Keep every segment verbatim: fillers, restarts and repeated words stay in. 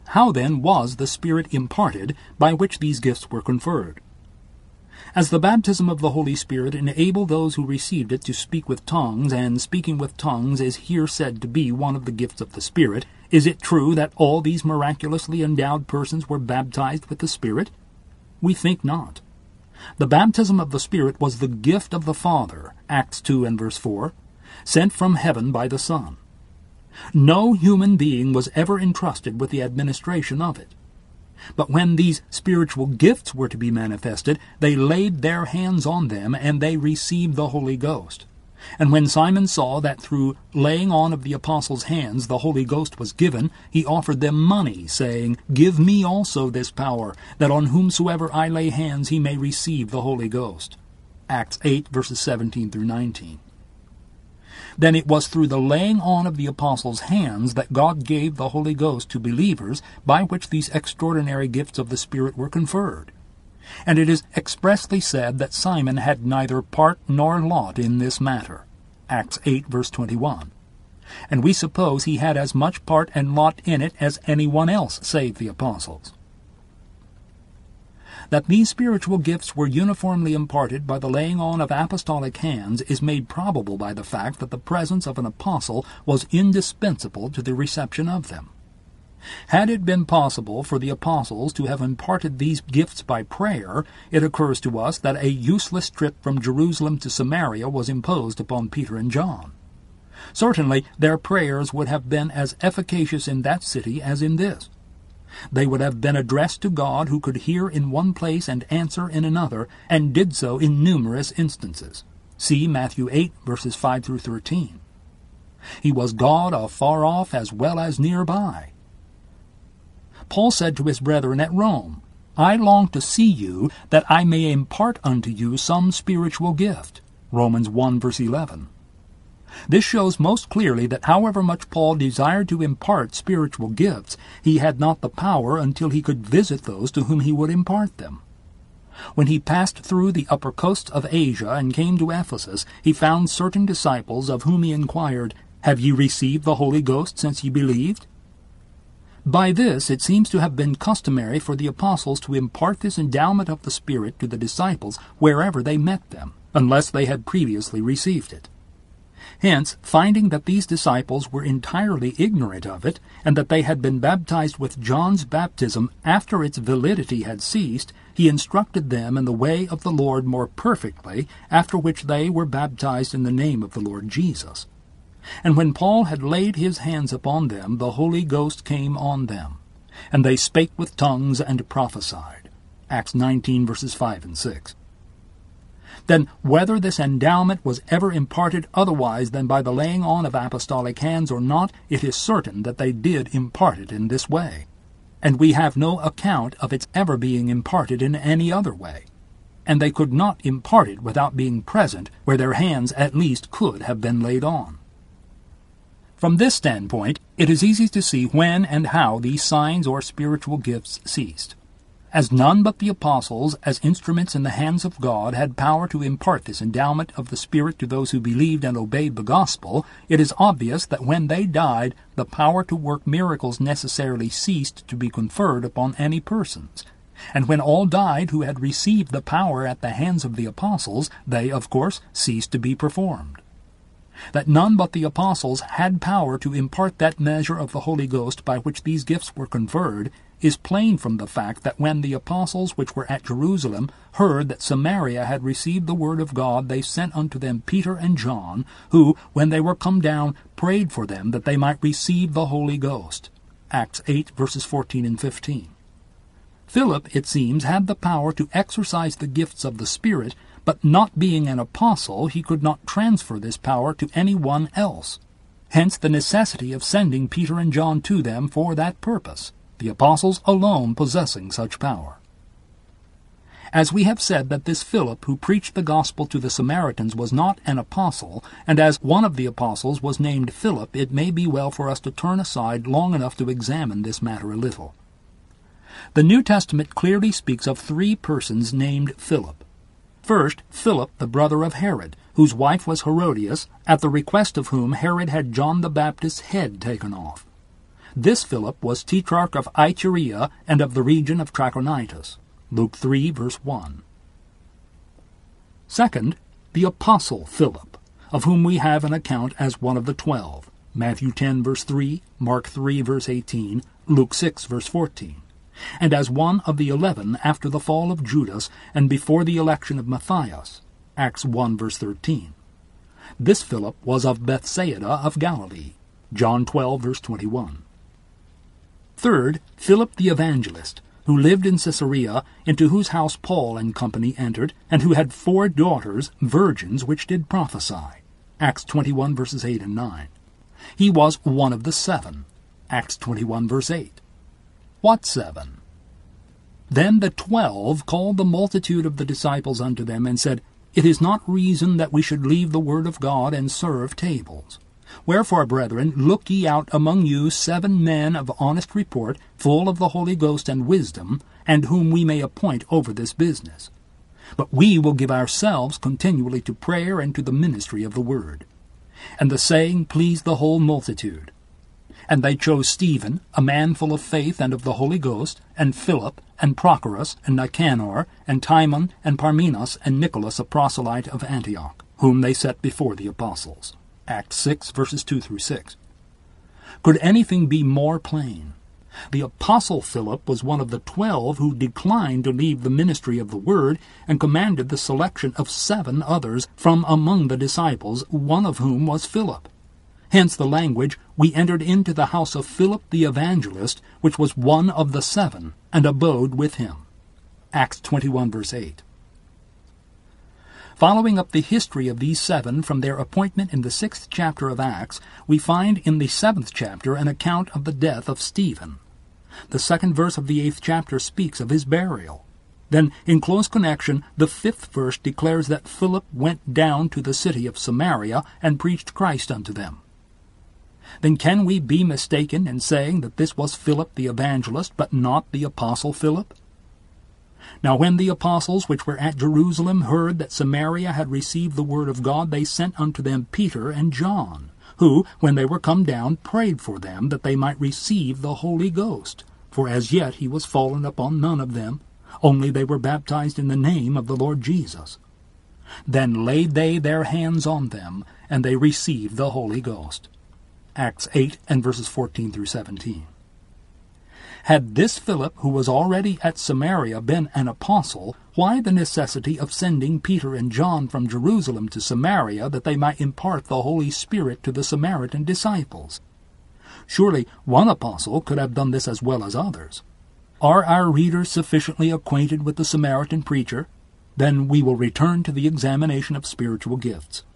How then was the Spirit imparted by which these gifts were conferred? As the baptism of the Holy Spirit enabled those who received it to speak with tongues, and speaking with tongues is here said to be one of the gifts of the Spirit, is it true that all these miraculously endowed persons were baptized with the Spirit? We think not. The baptism of the Spirit was the gift of the Father, Acts two and verse four, sent from heaven by the Son. No human being was ever entrusted with the administration of it. But when these spiritual gifts were to be manifested, they laid their hands on them, and they received the Holy Ghost. And when Simon saw that through laying on of the apostles' hands the Holy Ghost was given, he offered them money, saying, Give me also this power, that on whomsoever I lay hands he may receive the Holy Ghost. Acts eight, verses seventeen through nineteen. Then it was through the laying on of the apostles' hands that God gave the Holy Ghost to believers, by which these extraordinary gifts of the Spirit were conferred. And it is expressly said that Simon had neither part nor lot in this matter. Acts eight, verse twenty-one. And we suppose he had as much part and lot in it as anyone else save the apostles. That these spiritual gifts were uniformly imparted by the laying on of apostolic hands is made probable by the fact that the presence of an apostle was indispensable to the reception of them. Had it been possible for the apostles to have imparted these gifts by prayer, it occurs to us that a useless trip from Jerusalem to Samaria was imposed upon Peter and John. Certainly their prayers would have been as efficacious in that city as in this. They would have been addressed to God, who could hear in one place and answer in another, and did so in numerous instances. See Matthew eight, verses five through thirteen. He was God afar off as well as nearby. Paul said to his brethren at Rome, I long to see you, that I may impart unto you some spiritual gift. Romans one, verse eleven. This shows most clearly that however much Paul desired to impart spiritual gifts, he had not the power until he could visit those to whom he would impart them. When he passed through the upper coasts of Asia and came to Ephesus, he found certain disciples of whom he inquired, Have ye received the Holy Ghost since ye believed? By this it seems to have been customary for the apostles to impart this endowment of the Spirit to the disciples wherever they met them, unless they had previously received it. Hence, finding that these disciples were entirely ignorant of it, and that they had been baptized with John's baptism after its validity had ceased, he instructed them in the way of the Lord more perfectly, after which they were baptized in the name of the Lord Jesus. And when Paul had laid his hands upon them, the Holy Ghost came on them, and they spake with tongues and prophesied. Acts nineteen, verses five and six. Then whether this endowment was ever imparted otherwise than by the laying on of apostolic hands or not, it is certain that they did impart it in this way. And we have no account of its ever being imparted in any other way. And they could not impart it without being present, where their hands at least could have been laid on. From this standpoint, it is easy to see when and how these signs or spiritual gifts ceased. As none but the apostles, as instruments in the hands of God, had power to impart this endowment of the Spirit to those who believed and obeyed the gospel, it is obvious that when they died, the power to work miracles necessarily ceased to be conferred upon any persons. And when all died who had received the power at the hands of the apostles, they, of course, ceased to be performed. That none but the apostles had power to impart that measure of the Holy Ghost by which these gifts were conferred is plain from the fact that when the apostles which were at Jerusalem heard that Samaria had received the word of God, they sent unto them Peter and John, who, when they were come down, prayed for them that they might receive the Holy Ghost. Acts eight, verses fourteen and fifteen. Philip, it seems, had the power to exercise the gifts of the Spirit, but not being an apostle, he could not transfer this power to any one else. Hence the necessity of sending Peter and John to them for that purpose, the apostles alone possessing such power. As we have said that this Philip who preached the gospel to the Samaritans was not an apostle, and as one of the apostles was named Philip, it may be well for us to turn aside long enough to examine this matter a little. The New Testament clearly speaks of three persons named Philip. First, Philip, the brother of Herod, whose wife was Herodias, at the request of whom Herod had John the Baptist's head taken off. This Philip was tetrarch of Iturea and of the region of Trachonitis. Luke three, verse one. Second, the Apostle Philip, of whom we have an account as one of the twelve. Matthew ten, verse three, Mark three, verse eighteen, Luke six, verse fourteen. And as one of the eleven after the fall of Judas and before the election of Matthias. Acts one, verse thirteen. This Philip was of Bethsaida of Galilee. John twelve, verse twenty-one. Third, Philip the evangelist, who lived in Caesarea, into whose house Paul and company entered, and who had four daughters, virgins, which did prophesy. Acts twenty-one, verses eight and nine. He was one of the seven. Acts twenty-one, verse eight. What seven? Then the twelve called the multitude of the disciples unto them, and said, It is not reason that we should leave the word of God and serve tables. Wherefore, brethren, look ye out among you seven men of honest report, full of the Holy Ghost and wisdom, and whom we may appoint over this business. But we will give ourselves continually to prayer and to the ministry of the word. And the saying pleased the whole multitude. And they chose Stephen, a man full of faith and of the Holy Ghost, and Philip, and Prochorus, and Nicanor, and Timon, and Parmenas, and Nicholas, a proselyte of Antioch, whom they set before the apostles. Acts six, verses two through six. Could anything be more plain? The apostle Philip was one of the twelve who declined to leave the ministry of the word, and commanded the selection of seven others from among the disciples, one of whom was Philip. Hence the language, We entered into the house of Philip the evangelist, which was one of the seven, and abode with him. Acts twenty-one, verse eight. Following up the history of these seven from their appointment in the sixth chapter of Acts, we find in the seventh chapter an account of the death of Stephen. The second verse of the eighth chapter speaks of his burial. Then, in close connection, the fifth verse declares that Philip went down to the city of Samaria and preached Christ unto them. Then can we be mistaken in saying that this was Philip the evangelist, but not the apostle Philip? Now when the apostles which were at Jerusalem heard that Samaria had received the word of God, they sent unto them Peter and John, who, when they were come down, prayed for them that they might receive the Holy Ghost. For as yet he was fallen upon none of them, only they were baptized in the name of the Lord Jesus. Then laid they their hands on them, and they received the Holy Ghost. Acts eight and verses fourteen through seventeen. Had this Philip, who was already at Samaria, been an apostle, why the necessity of sending Peter and John from Jerusalem to Samaria, that they might impart the Holy Spirit to the Samaritan disciples? Surely one apostle could have done this as well as others. Are our readers sufficiently acquainted with the Samaritan preacher? Then we will return to the examination of spiritual gifts.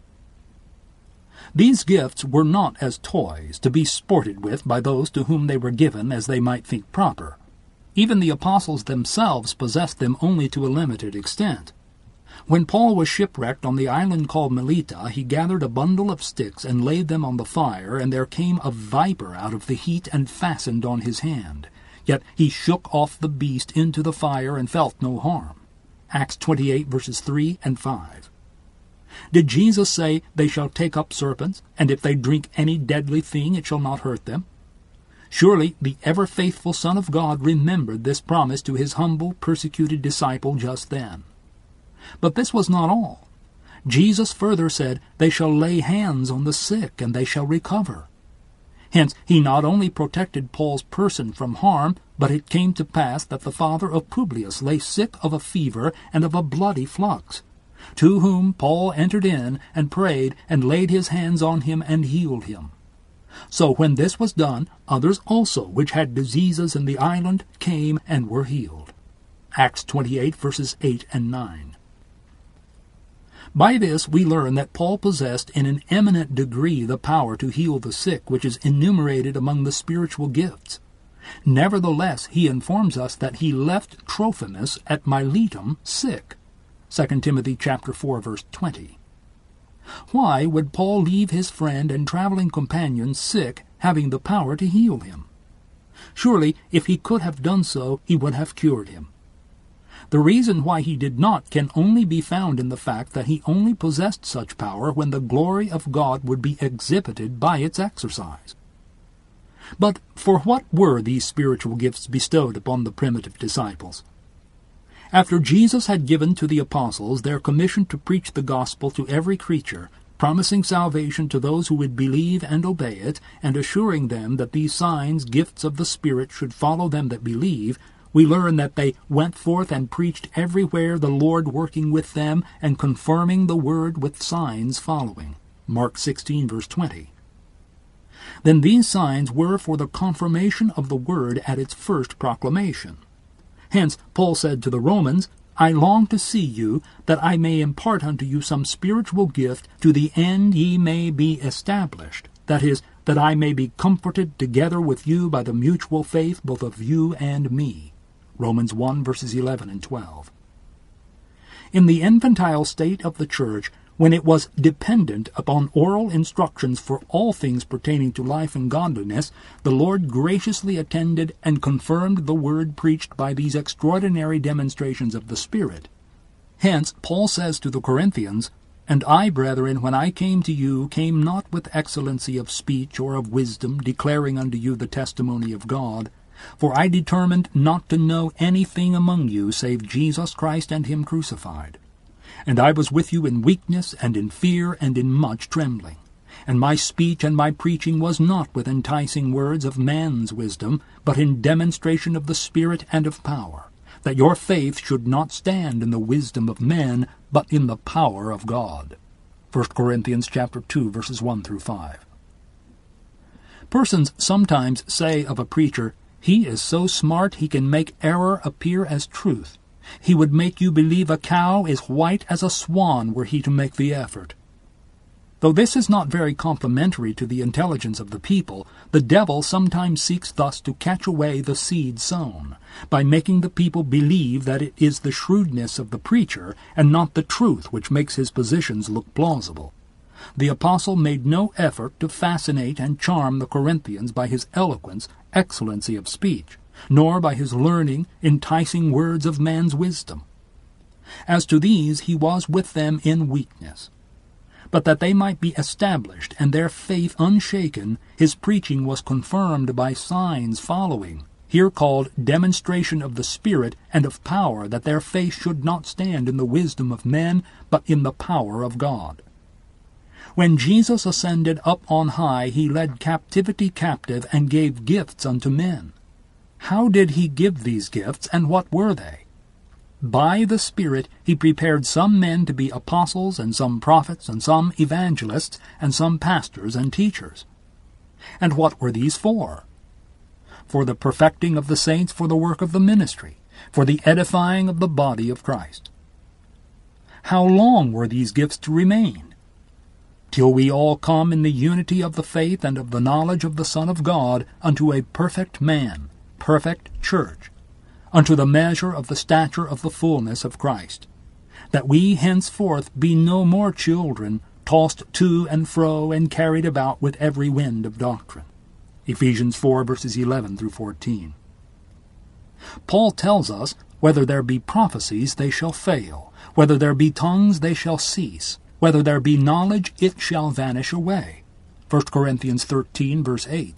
These gifts were not as toys, to be sported with by those to whom they were given as they might think proper. Even the apostles themselves possessed them only to a limited extent. When Paul was shipwrecked on the island called Melita, he gathered a bundle of sticks and laid them on the fire, and there came a viper out of the heat and fastened on his hand. Yet he shook off the beast into the fire and felt no harm. Acts twenty-eight, verses three and five. Did Jesus say, They shall take up serpents, and if they drink any deadly thing it shall not hurt them? Surely the ever-faithful Son of God remembered this promise to his humble, persecuted disciple just then. But this was not all. Jesus further said, They shall lay hands on the sick, and they shall recover. Hence he not only protected Paul's person from harm, but it came to pass that the father of Publius lay sick of a fever and of a bloody flux, to whom Paul entered in, and prayed, and laid his hands on him, and healed him. So when this was done, others also, which had diseases in the island, came and were healed. Acts twenty-eight, verses eight and nine. By this we learn that Paul possessed in an eminent degree the power to heal the sick, which is enumerated among the spiritual gifts. Nevertheless, he informs us that he left Trophimus at Miletum sick. Second Timothy chapter four, verse twenty. Why would Paul leave his friend and traveling companion sick, having the power to heal him? Surely, if he could have done so, he would have cured him. The reason why he did not can only be found in the fact that he only possessed such power when the glory of God would be exhibited by its exercise. But for what were these spiritual gifts bestowed upon the primitive disciples? After Jesus had given to the apostles their commission to preach the gospel to every creature, promising salvation to those who would believe and obey it, and assuring them that these signs, gifts of the Spirit, should follow them that believe, we learn that they went forth and preached everywhere, the Lord working with them and confirming the word with signs following. Mark sixteen, verse twenty. Then these signs were for the confirmation of the word at its first proclamation. Hence Paul said to the Romans, I long to see you, that I may impart unto you some spiritual gift, to the end ye may be established. That is, that I may be comforted together with you by the mutual faith both of you and me. Romans one, verses eleven and twelve. In the infantile state of the church, when it was dependent upon oral instructions for all things pertaining to life and godliness, the Lord graciously attended and confirmed the word preached by these extraordinary demonstrations of the Spirit. Hence Paul says to the Corinthians, And I, brethren, when I came to you, came not with excellency of speech or of wisdom, declaring unto you the testimony of God. For I determined not to know anything among you save Jesus Christ and him crucified. And I was with you in weakness, and in fear, and in much trembling. And my speech and my preaching was not with enticing words of man's wisdom, but in demonstration of the Spirit and of power, that your faith should not stand in the wisdom of men, but in the power of God. First Corinthians chapter two, verses one through five. Persons sometimes say of a preacher, He is so smart he can make error appear as truth. He would make you believe a cow is white as a swan were he to make the effort. Though this is not very complimentary to the intelligence of the people, the devil sometimes seeks thus to catch away the seed sown, by making the people believe that it is the shrewdness of the preacher and not the truth which makes his positions look plausible. The apostle made no effort to fascinate and charm the Corinthians by his eloquence, excellency of speech, nor by his learning, enticing words of man's wisdom. As to these he was with them in weakness. But that they might be established, and their faith unshaken, his preaching was confirmed by signs following, here called demonstration of the Spirit and of power, that their faith should not stand in the wisdom of men, but in the power of God. When Jesus ascended up on high, he led captivity captive and gave gifts unto men. How did he give these gifts, and what were they? By the Spirit he prepared some men to be apostles, and some prophets, and some evangelists, and some pastors and teachers. And what were these for? For the perfecting of the saints, for the work of the ministry, for the edifying of the body of Christ. How long were these gifts to remain? Till we all come in the unity of the faith and of the knowledge of the Son of God unto a perfect man, perfect church, unto the measure of the stature of the fullness of Christ, that we henceforth be no more children, tossed to and fro and carried about with every wind of doctrine. Ephesians four, verses eleven through fourteen. Paul tells us, whether there be prophecies, they shall fail. Whether there be tongues, they shall cease. Whether there be knowledge, it shall vanish away. First Corinthians thirteen, verse eight.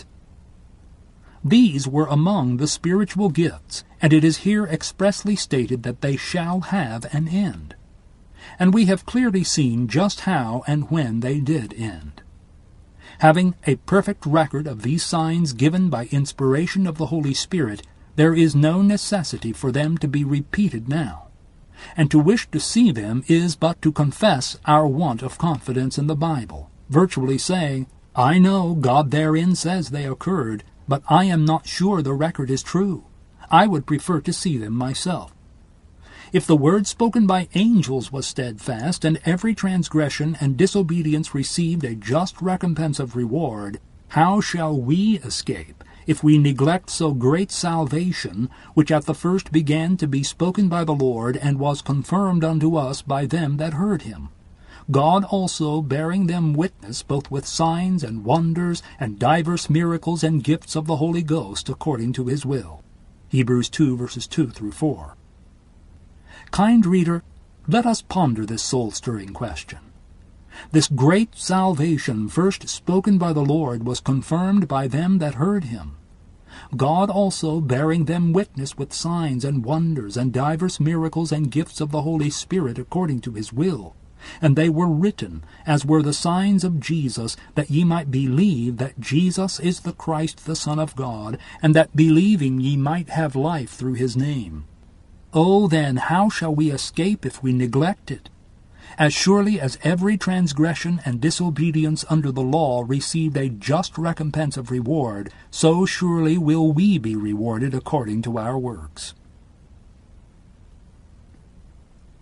These were among the spiritual gifts, and it is here expressly stated that they shall have an end. And we have clearly seen just how and when they did end. Having a perfect record of these signs given by inspiration of the Holy Spirit, there is no necessity for them to be repeated now. And to wish to see them is but to confess our want of confidence in the Bible, virtually saying, I know God therein says they occurred, but I am not sure the record is true. I would prefer to see them myself. If the word spoken by angels was steadfast, and every transgression and disobedience received a just recompense of reward, how shall we escape if we neglect so great salvation, which at the first began to be spoken by the Lord, and was confirmed unto us by them that heard him? God also bearing them witness both with signs and wonders, and divers miracles and gifts of the Holy Ghost, according to his will. Hebrews two, verses two through four. Kind reader, let us ponder this soul-stirring question. This great salvation first spoken by the Lord was confirmed by them that heard him. God also bearing them witness with signs and wonders and divers miracles and gifts of the Holy Spirit according to his will. And they were written, as were the signs of Jesus, that ye might believe that Jesus is the Christ the Son of God, and that believing ye might have life through his name. O then, how shall we escape if we neglect it? As surely as every transgression and disobedience under the law received a just recompense of reward, so surely will we be rewarded according to our works.